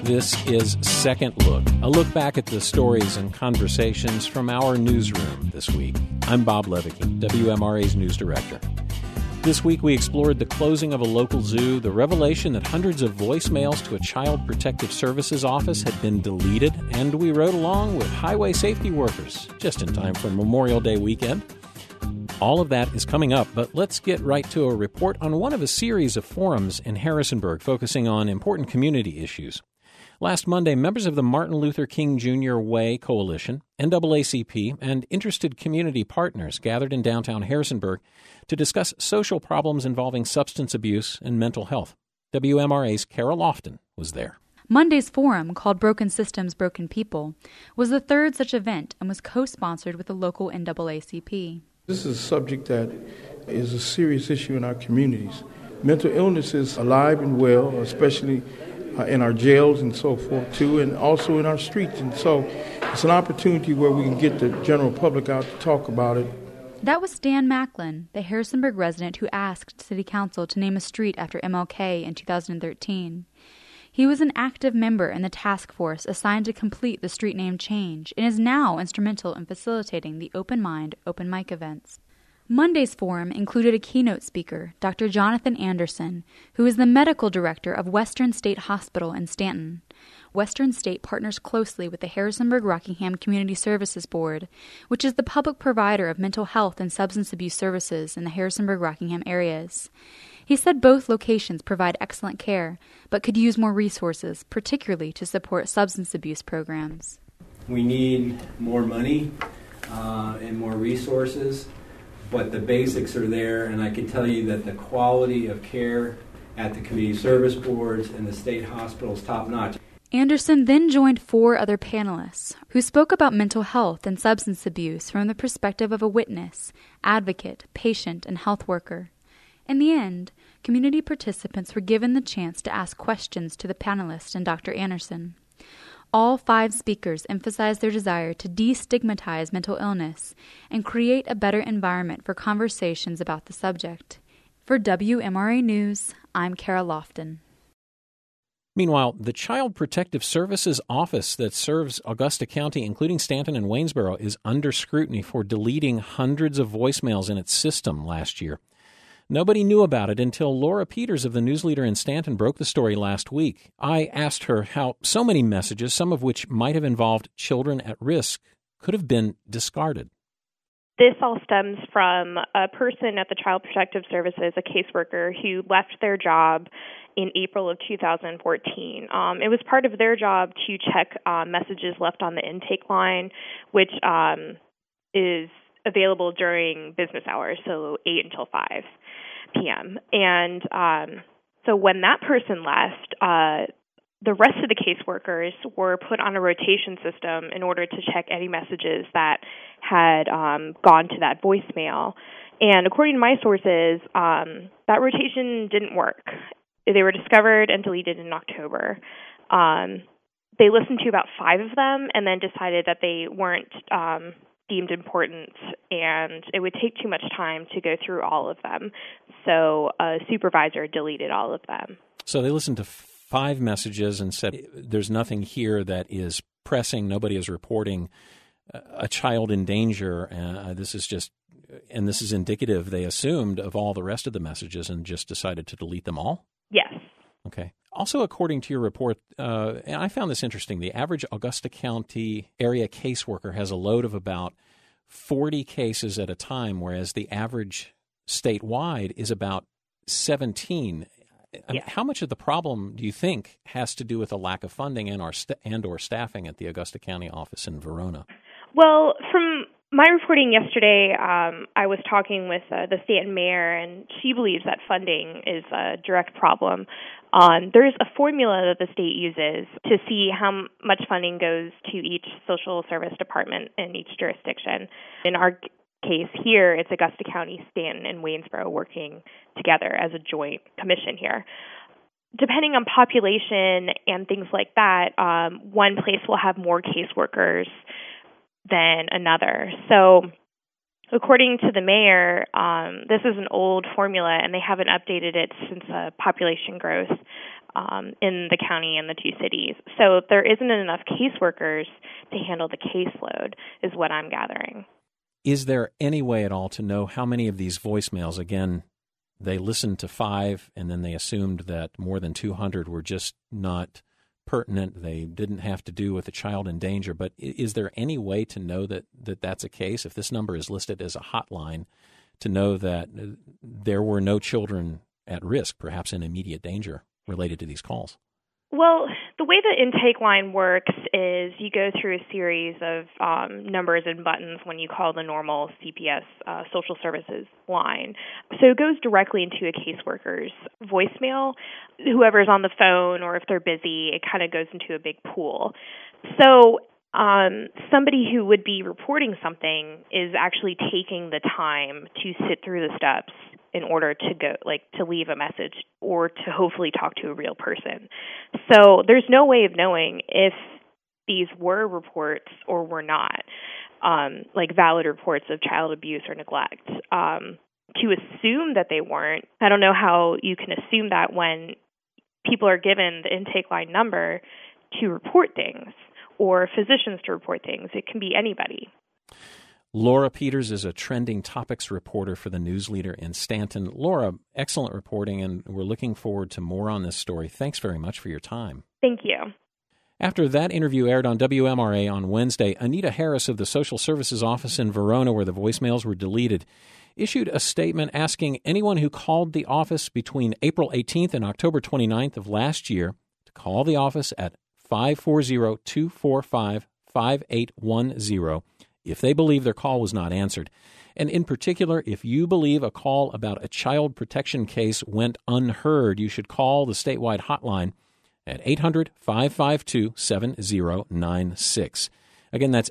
This is Second Look, a look back at the stories and conversations from our newsroom this week. I'm Bob Levicki, WMRA's news director. This week we explored the closing of a local zoo, the revelation that hundreds of voicemails to a Child Protective Services office had been deleted, and we rode along with highway safety workers, just in time for Memorial Day weekend. All of that is coming up, but let's get right to a report on one of a series of forums in Harrisonburg focusing on important community issues. Last Monday, members of the Martin Luther King Jr. Way Coalition, NAACP, and interested community partners gathered in downtown Harrisonburg to discuss social problems involving substance abuse and mental health. WMRA's Kara Lofton was there. Monday's forum, called Broken Systems, Broken People, was the third such event and was co-sponsored with the local NAACP. This is a subject that is a serious issue in our communities. Mental illness is alive and well, especially in our jails and so forth, too, and also in our streets. And so it's an opportunity where we can get the general public out to talk about it. That was Dan Macklin, the Harrisonburg resident who asked City Council to name a street after MLK in 2013. He was an active member in the task force assigned to complete the street name change and is now instrumental in facilitating the Open Mind, Open Mic events. Monday's forum included a keynote speaker, Dr. Jonathan Anderson, who is the medical director of Western State Hospital in Stanton. Western State partners closely with the Harrisonburg-Rockingham Community Services Board, which is the public provider of mental health and substance abuse services in the Harrisonburg-Rockingham areas. He said both locations provide excellent care, but could use more resources, particularly to support substance abuse programs. We need more money and more resources, but the basics are there, and I can tell you that the quality of care at the community service boards and the state hospitals is top-notch. Anderson then joined 4 other panelists who spoke about mental health and substance abuse from the perspective of a witness, advocate, patient, and health worker. In the end, community participants were given the chance to ask questions to the panelists and Dr. Anderson. All 5 speakers emphasized their desire to destigmatize mental illness and create a better environment for conversations about the subject. For WMRA News, I'm Kara Lofton. Meanwhile, the Child Protective Services office that serves Augusta County, including Stanton and Waynesboro, is under scrutiny for deleting hundreds of voicemails in its system last year. Nobody knew about it until Laura Peters of the News Leader in Stanton broke the story last week. I asked her how so many messages, some of which might have involved children at risk, could have been discarded. This all stems from a person at the Child Protective Services, a caseworker, who left their job in April of 2014. It was part of their job to check messages left on the intake line, which is available during business hours, so 8 until 5 p.m. And so when that person left, the rest of the caseworkers were put on a rotation system in order to check any messages that had gone to that voicemail. And according to my sources, that rotation didn't work. They were discovered and deleted in October. They listened to about 5 of them and then decided that they weren't deemed important, and it would take too much time to go through all of them. So a supervisor deleted all of them. So they listened to 5 messages and said, there's nothing here that is pressing, nobody is reporting a child in danger. This is indicative, they assumed, of all the rest of the messages and just decided to delete them all? Yes. Okay. Also, according to your report, and I found this interesting, the average Augusta County area caseworker has a load of about 40 cases at a time, whereas the average statewide is about 17. Yeah. How much of the problem do you think has to do with a lack of funding and or staffing at the Augusta County office in Verona? Well, from my reporting yesterday, I was talking with the Stanton mayor, and she believes that funding is a direct problem. There's a formula that the state uses to see how much funding goes to each social service department in each jurisdiction. In our case here, it's Augusta County, Stanton, and Waynesboro working together as a joint commission here. Depending on population and things like that, one place will have more caseworkers than another. So according to the mayor, this is an old formula, and they haven't updated it since population growth. in the county and the two cities. So there isn't enough caseworkers to handle the caseload, is what I'm gathering. Is there any way at all to know how many of these voicemails, again, they listened to 5 and then they assumed that more than 200 were just not pertinent, they didn't have to do with a child in danger, but is there any way to know that that's a case? If this number is listed as a hotline, to know that there were no children at risk, perhaps in immediate danger, related to these calls? Well, the way the intake line works is you go through a series of numbers and buttons when you call the normal CPS social services line. So it goes directly into a caseworker's voicemail. Whoever's on the phone, or if they're busy, it kind of goes into a big pool. So somebody who would be reporting something is actually taking the time to sit through the steps in order to go, to leave a message or to hopefully talk to a real person. So there's no way of knowing if these were reports or were not, valid reports of child abuse or neglect. To assume that they weren't, I don't know how you can assume that when people are given the intake line number to report things or physicians to report things. It can be anybody. Laura Peters is a trending topics reporter for the News Leader in Stanton. Laura, excellent reporting, and we're looking forward to more on this story. Thanks very much for your time. Thank you. After that interview aired on WMRA on Wednesday, Anita Harris of the Social Services Office in Verona, where the voicemails were deleted, issued a statement asking anyone who called the office between April 18th and October 29th of last year to call the office at 540-245-5810 if they believe their call was not answered. And in particular, if you believe a call about a child protection case went unheard, you should call the statewide hotline at 800-552-7096. Again, that's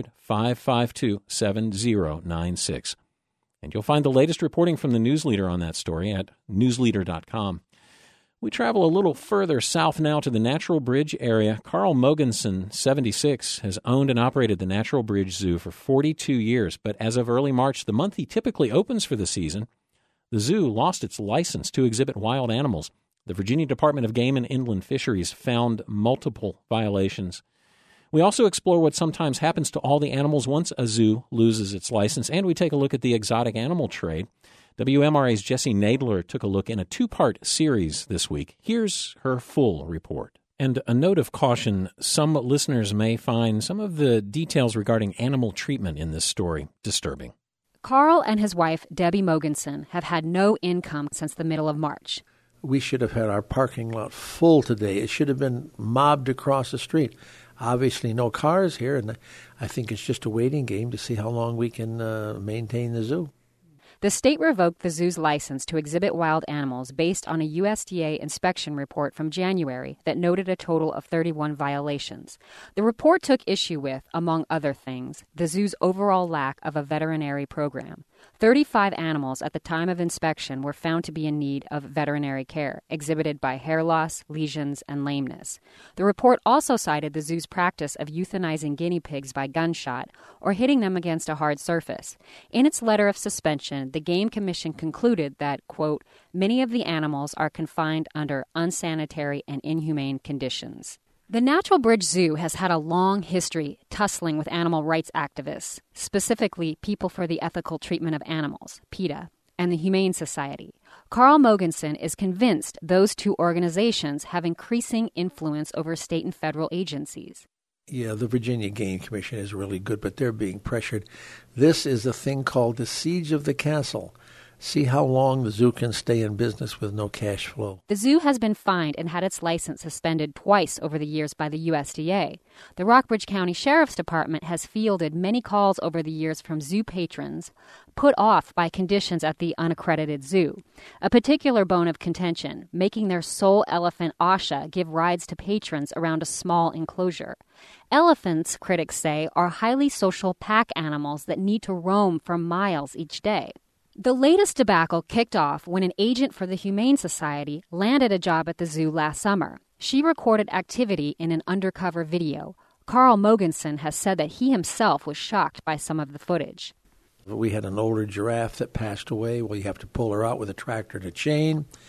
800-552-7096. And you'll find the latest reporting from the News Leader on that story at newsleader.com. We travel a little further south now to the Natural Bridge area. Carl Mogensen, 76, has owned and operated the Natural Bridge Zoo for 42 years, but as of early March, the month he typically opens for the season, the zoo lost its license to exhibit wild animals. The Virginia Department of Game and Inland Fisheries found multiple violations. We also explore what sometimes happens to all the animals once a zoo loses its license, and we take a look at the exotic animal trade. WMRA's Jesse Nadler took a look in a 2-part series this week. Here's her full report. And a note of caution, some listeners may find some of the details regarding animal treatment in this story disturbing. Carl and his wife, Debbie Mogensen, have had no income since the middle of March. We should have had our parking lot full today. It should have been mobbed across the street. Obviously no cars here, and I think it's just a waiting game to see how long we can maintain the zoo. The state revoked the zoo's license to exhibit wild animals based on a USDA inspection report from January that noted a total of 31 violations. The report took issue with, among other things, the zoo's overall lack of a veterinary program. 35 animals at the time of inspection were found to be in need of veterinary care, exhibited by hair loss, lesions, and lameness. The report also cited the zoo's practice of euthanizing guinea pigs by gunshot or hitting them against a hard surface. In its letter of suspension, the Game Commission concluded that, quote, many of the animals are confined under unsanitary and inhumane conditions. The Natural Bridge Zoo has had a long history tussling with animal rights activists, specifically People for the Ethical Treatment of Animals, PETA, and the Humane Society. Carl Mogensen is convinced those two organizations have increasing influence over state and federal agencies. Yeah, the Virginia Game Commission is really good, but they're being pressured. This is a thing called the siege of the castle. See how long the zoo can stay in business with no cash flow. The zoo has been fined and had its license suspended twice over the years by the USDA. The Rockbridge County Sheriff's Department has fielded many calls over the years from zoo patrons put off by conditions at the unaccredited zoo. A particular bone of contention, making their sole elephant, Asha, give rides to patrons around a small enclosure. Elephants, critics say, are highly social pack animals that need to roam for miles each day. The latest debacle kicked off when an agent for the Humane Society landed a job at the zoo last summer. She recorded activity in an undercover video. Carl Mogensen has said that he himself was shocked by some of the footage. We had an older giraffe that passed away. Well, you have to pull her out with a tractor and a chain.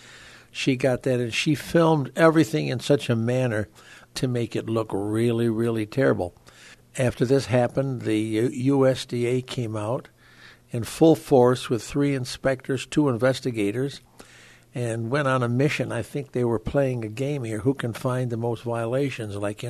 She got that, and she filmed everything in such a manner to make it look really, really terrible. After this happened, the USDA came out in full force with 3 inspectors, 2 investigators, and went on a mission. I think they were playing a game here. Who can find the most violations? Like,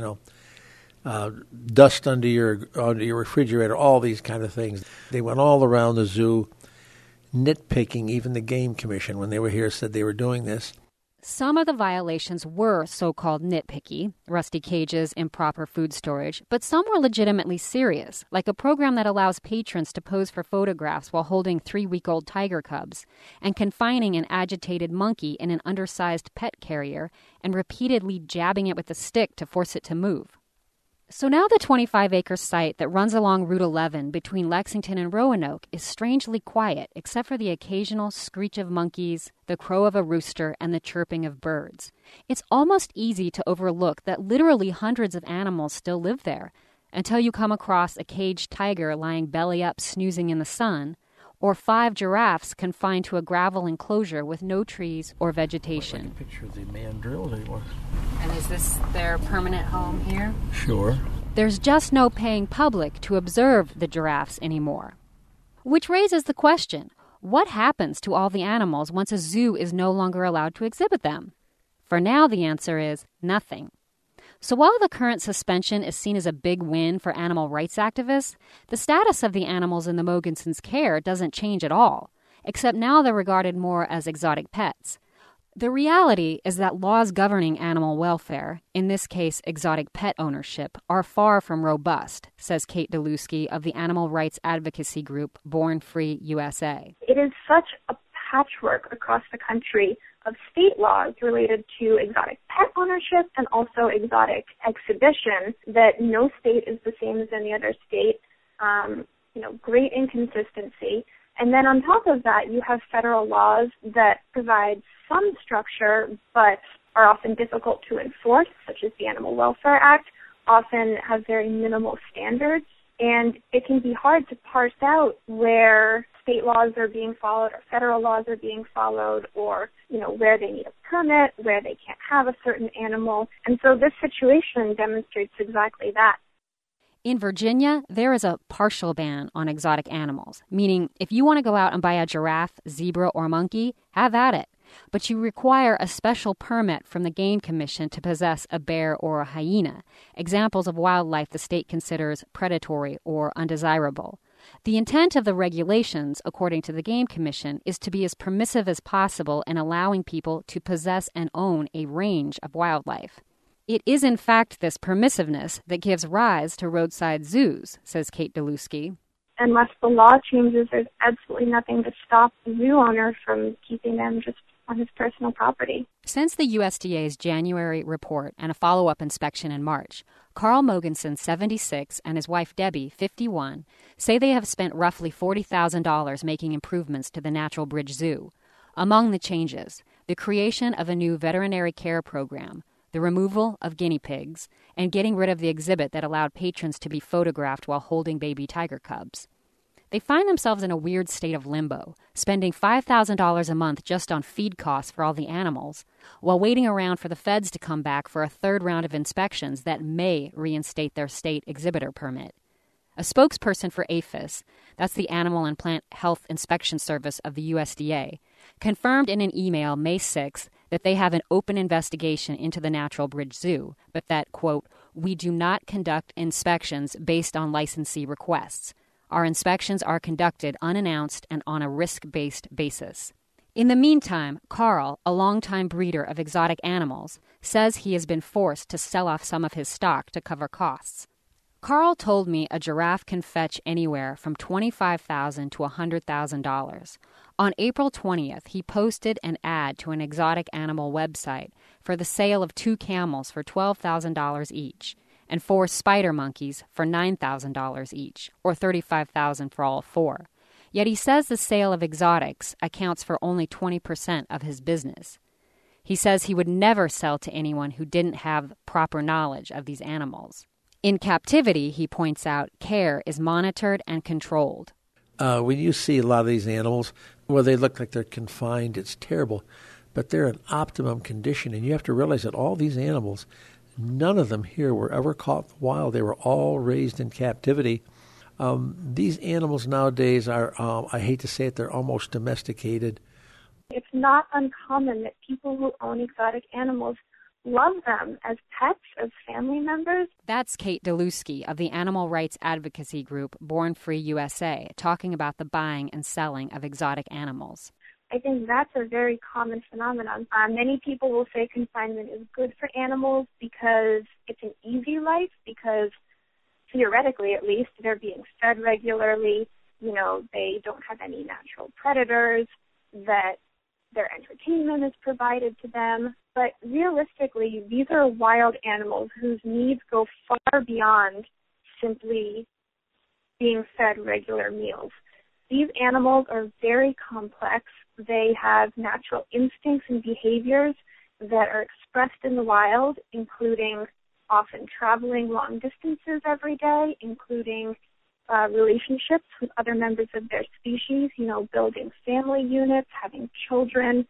dust under your refrigerator, all these kind of things. They went all around the zoo, nitpicking. Even the Game Commission, when they were here, said they were doing this. Some of the violations were so-called nitpicky, rusty cages, improper food storage, but some were legitimately serious, like a program that allows patrons to pose for photographs while holding 3-week-old tiger cubs, and confining an agitated monkey in an undersized pet carrier and repeatedly jabbing it with a stick to force it to move. So now the 25-acre site that runs along Route 11 between Lexington and Roanoke is strangely quiet, except for the occasional screech of monkeys, the crow of a rooster, and the chirping of birds. It's almost easy to overlook that literally hundreds of animals still live there, until you come across a caged tiger lying belly up snoozing in the sun, or 5 giraffes confined to a gravel enclosure with no trees or vegetation. Like a picture of the mandrill they were. And is this their permanent home here? Sure. There's just no paying public to observe the giraffes anymore. Which raises the question, what happens to all the animals once a zoo is no longer allowed to exhibit them? For now, the answer is nothing. So while the current suspension is seen as a big win for animal rights activists, the status of the animals in the Mogensen's care doesn't change at all, except now they're regarded more as exotic pets. The reality is that laws governing animal welfare, in this case exotic pet ownership, are far from robust, says Kate Dalusky of the animal rights advocacy group Born Free USA. It is such a patchwork across the country of state laws related to exotic pet ownership and also exotic exhibition that no state is the same as any other state. Great inconsistency. And then on top of that, you have federal laws that provide some structure but are often difficult to enforce, such as the Animal Welfare Act, often have very minimal standards. And it can be hard to parse out where state laws are being followed or federal laws are being followed, or, where they need a permit, where they can't have a certain animal. And so this situation demonstrates exactly that. In Virginia, there is a partial ban on exotic animals, meaning if you want to go out and buy a giraffe, zebra, or monkey, have at it. But you require a special permit from the Game Commission to possess a bear or a hyena, examples of wildlife the state considers predatory or undesirable. The intent of the regulations, according to the Game Commission, is to be as permissive as possible in allowing people to possess and own a range of wildlife. It is, in fact, this permissiveness that gives rise to roadside zoos, says Kate Dalusky. Unless the law changes, there's absolutely nothing to stop the zoo owner from keeping them just on his personal property. Since the USDA's January report and a follow-up inspection in March, Carl Mogensen, 76, and his wife Debbie, 51, say they have spent roughly $40,000 making improvements to the Natural Bridge Zoo. Among the changes, the creation of a new veterinary care program, the removal of guinea pigs, and getting rid of the exhibit that allowed patrons to be photographed while holding baby tiger cubs. They find themselves in a weird state of limbo, spending $5,000 a month just on feed costs for all the animals, while waiting around for the feds to come back for a third round of inspections that may reinstate their state exhibitor permit. A spokesperson for APHIS, that's the Animal and Plant Health Inspection Service of the USDA, confirmed in an email May 6 that they have an open investigation into the Natural Bridge Zoo, but that, quote, "we do not conduct inspections based on licensee requests. Our inspections are conducted unannounced and on a risk-based basis." In the meantime, Carl, a longtime breeder of exotic animals, says he has been forced to sell off some of his stock to cover costs. Carl told me a giraffe can fetch anywhere from $25,000 to $100,000. On April 20th, he posted an ad to an exotic animal website for the sale of 2 camels for $12,000 each, and 4 spider monkeys for $9,000 each, or $35,000 for all 4. Yet he says the sale of exotics accounts for only 20% of his business. He says he would never sell to anyone who didn't have proper knowledge of these animals. In captivity, he points out, care is monitored and controlled. When you see a lot of these animals, where they look like they're confined, it's terrible. but they're in optimum condition. And you have to realize that all these animals, none of them here were ever caught in the wild. They were all raised in captivity. These animals nowadays are, I hate to say it, they're almost domesticated. It's not uncommon that people who own exotic animals love them as pets, as family members. That's Kate Delusky of the animal rights advocacy group Born Free USA, talking about the buying and selling of exotic animals. I think that's a very common phenomenon. Many people will say confinement is good for animals because it's an easy life, because theoretically at least they're being fed regularly, they don't have any natural predators, that their entertainment is provided to them. But realistically, these are wild animals whose needs go far beyond simply being fed regular meals. These animals are very complex. They have natural instincts and behaviors that are expressed in the wild, including often traveling long distances every day, including relationships with other members of their species, building family units, having children.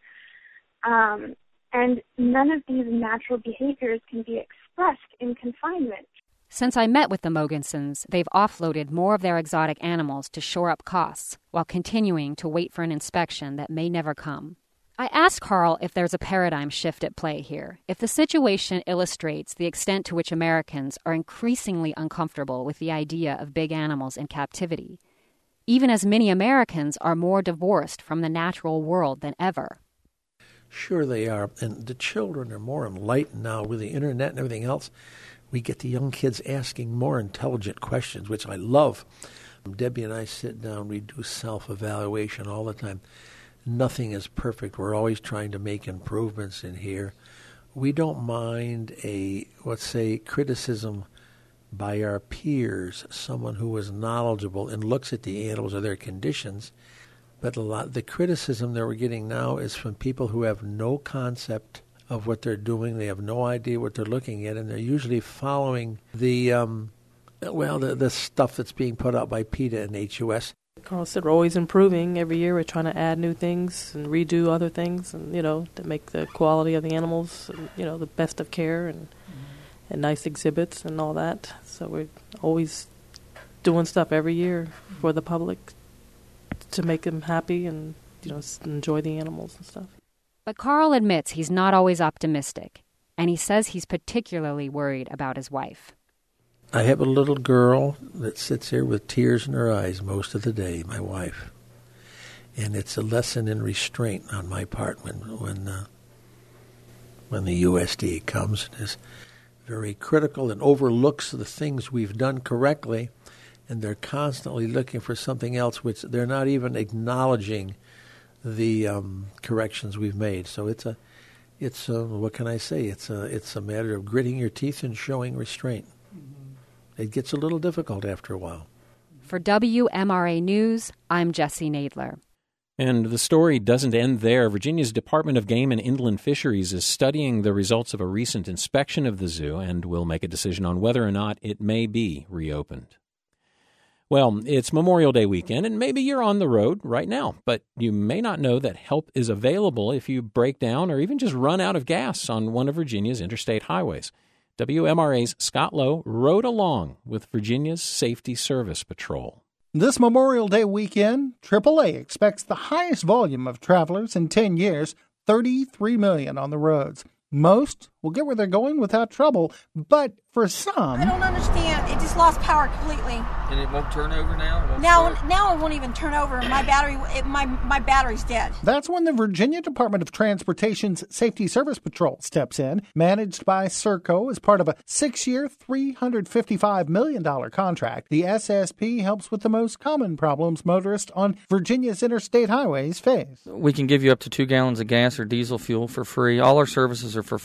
And none of these natural behaviors can be expressed in confinement. Since I met with the Mogensen's, they've offloaded more of their exotic animals to shore up costs while continuing to wait for an inspection that may never come. I asked Carl if there's a paradigm shift at play here, if the situation illustrates the extent to which Americans are increasingly uncomfortable with the idea of big animals in captivity, even as many Americans are more divorced from the natural world than ever. Sure they are, and the children are more enlightened now with the internet and everything else. We get the young kids asking more intelligent questions, which I love. Debbie and I sit down, we do self-evaluation all the time. Nothing is perfect. We're always trying to make improvements in here. We don't mind criticism by our peers, someone who is knowledgeable and looks at the animals or their conditions. But the criticism that we're getting now is from people who have no concept of what they're doing. They have no idea what they're looking at, and they're usually following the stuff that's being put out by PETA and HUS. Carl said we're always improving. Every year we're trying to add new things and redo other things, and to make the quality of the animals, the best of care and nice exhibits and all that. So we're always doing stuff every year for the public to make them happy and enjoy the animals and stuff. But Carl admits he's not always optimistic, and he says he's particularly worried about his wife. I have a little girl that sits here with tears in her eyes most of the day, my wife. And it's a lesson in restraint on my part when the USDA comes and is very critical and overlooks the things we've done correctly, and they're constantly looking for something else, which they're not even acknowledging the corrections we've made. So it's what can I say? It's a matter of gritting your teeth and showing restraint. It gets a little difficult after a while. For WMRA News, I'm Jessie Nadler. And the story doesn't end there. Virginia's Department of Game and Inland Fisheries is studying the results of a recent inspection of the zoo and will make a decision on whether or not it may be reopened. Well, it's Memorial Day weekend, and maybe you're on the road right now, but you may not know that help is available if you break down or even just run out of gas on one of Virginia's interstate highways. WMRA's Scott Lowe rode along with Virginia's Safety Service Patrol. This Memorial Day weekend, AAA expects the highest volume of travelers in 10 years, 33 million on the roads. Most will get where they're going without trouble, but for some... I don't understand. It just lost power completely. And it won't turn over now? Now it won't even turn over. My battery's dead. That's when the Virginia Department of Transportation's Safety Service Patrol steps in, managed by Serco as part of a 6-year, $355 million contract. The SSP helps with the most common problems motorists on Virginia's interstate highways face. We can give you up to 2 gallons of gas or diesel fuel for free. All our services are for free.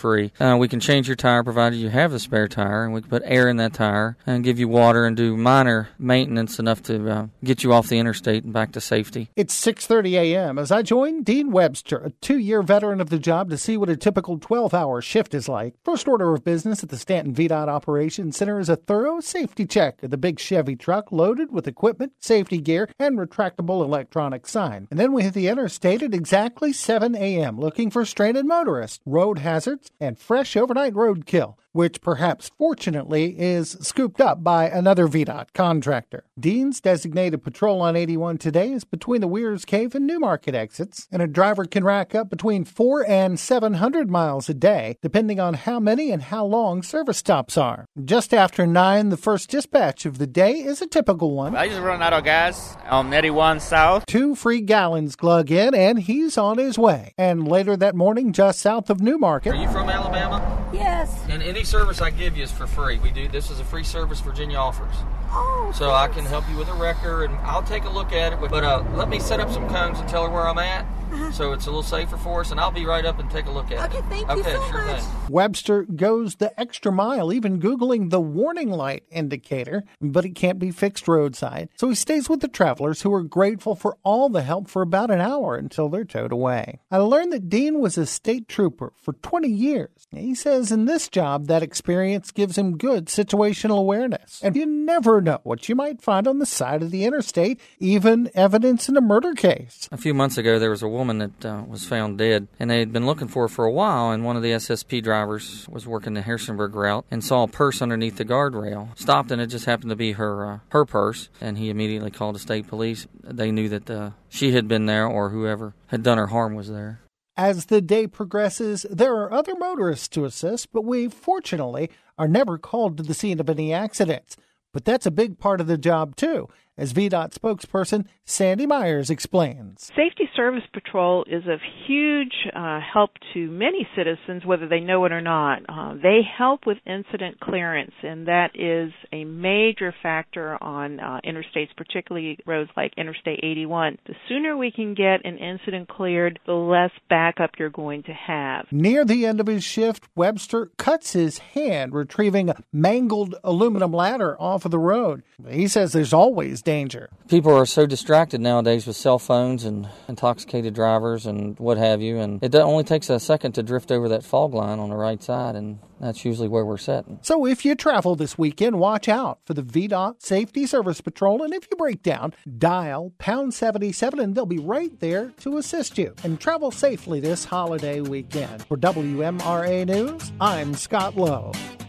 We can change your tire provided you have the spare tire, and we can put air in that tire and give you water and do minor maintenance enough to get you off the interstate and back to safety. It's 6:30 a.m. as I join Dean Webster, a 2-year veteran of the job, to see what a typical 12-hour shift is like. First order of business at the Stanton VDOT Operations Center is a thorough safety check of the big Chevy truck loaded with equipment, safety gear, and retractable electronic sign. And then we hit the interstate at exactly 7 a.m. looking for stranded motorists, road hazards, and fresh overnight roadkill, which perhaps fortunately is scooped up by another VDOT contractor. Dean's designated patrol on 81 today is between the Weirs Cave and Newmarket exits, and a driver can rack up between 400 and 700 miles a day, depending on how many and how long service stops are. Just after 9, the first dispatch of the day is a typical one. I just run out of gas on 81 South. 2 free gallons glug in, and he's on his way. And later that morning, just south of Newmarket. Are you from Alabama? Yes. And any service I give you is for free. This is a free service Virginia offers. Oh, so I can help you with a record, and I'll take a look at it. But let me set up some cones and tell her where I'm at, so it's a little safer for us, and I'll be right up and take a look at it. Okay, thank you so much. Thing. Webster goes the extra mile, even Googling the warning light indicator, but it can't be fixed roadside. So he stays with the travelers, who are grateful for all the help for about an hour until they're towed away. I learned that Dean was a state trooper for 20 years. He says in this job, that experience gives him good situational awareness. And you never know what you might find on the side of the interstate, even evidence in a murder case. A few months ago, there was a woman that was found dead, and they had been looking for her for a while, and one of the SSP drivers was working the Harrisonburg route and saw a purse underneath the guardrail. Stopped, and it just happened to be her purse, and he immediately called the state police. They knew that she had been there, or whoever had done her harm was there. As the day progresses, there are other motorists to assist, but we, fortunately, are never called to the scene of any accidents. But that's a big part of the job, too, as VDOT spokesperson Sandy Myers explains. Safety Service Patrol is of huge help to many citizens, whether they know it or not. They help with incident clearance, and that is a major factor on interstates, particularly roads like Interstate 81. The sooner we can get an incident cleared, the less backup you're going to have. Near the end of his shift, Webster cuts his hand retrieving a mangled aluminum ladder off of the road. He says there's always danger. People are so distracted nowadays with cell phones and intoxicated drivers and what have you, and it only takes a second to drift over that fog line on the right side, and that's usually where we're sitting. So if you travel this weekend, watch out for the VDOT Safety Service Patrol, and if you break down, dial pound 77 and they'll be right there to assist you. And travel safely this holiday weekend. For WMRA News, I'm Scott Lowe.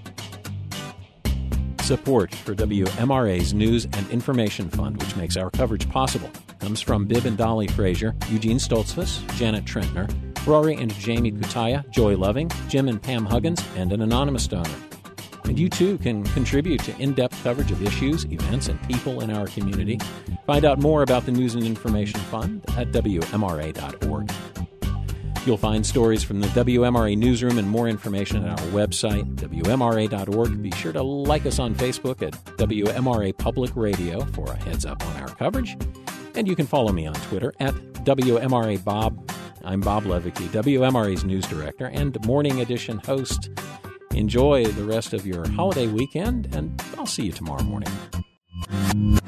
Support for WMRA's News and Information Fund, which makes our coverage possible, comes from Bibb and Dolly Frazier, Eugene Stoltzfus, Janet Trentner, Rory and Jamie Kutaya, Joy Loving, Jim and Pam Huggins, and an anonymous donor. And you, too, can contribute to in-depth coverage of issues, events, and people in our community. Find out more about the News and Information Fund at WMRA.org. You'll find stories from the WMRA newsroom and more information at our website, WMRA.org. Be sure to like us on Facebook at WMRA Public Radio for a heads up on our coverage. And you can follow me on Twitter at WMRA Bob. I'm Bob Levicki, WMRA's news director and Morning Edition host. Enjoy the rest of your holiday weekend, and I'll see you tomorrow morning.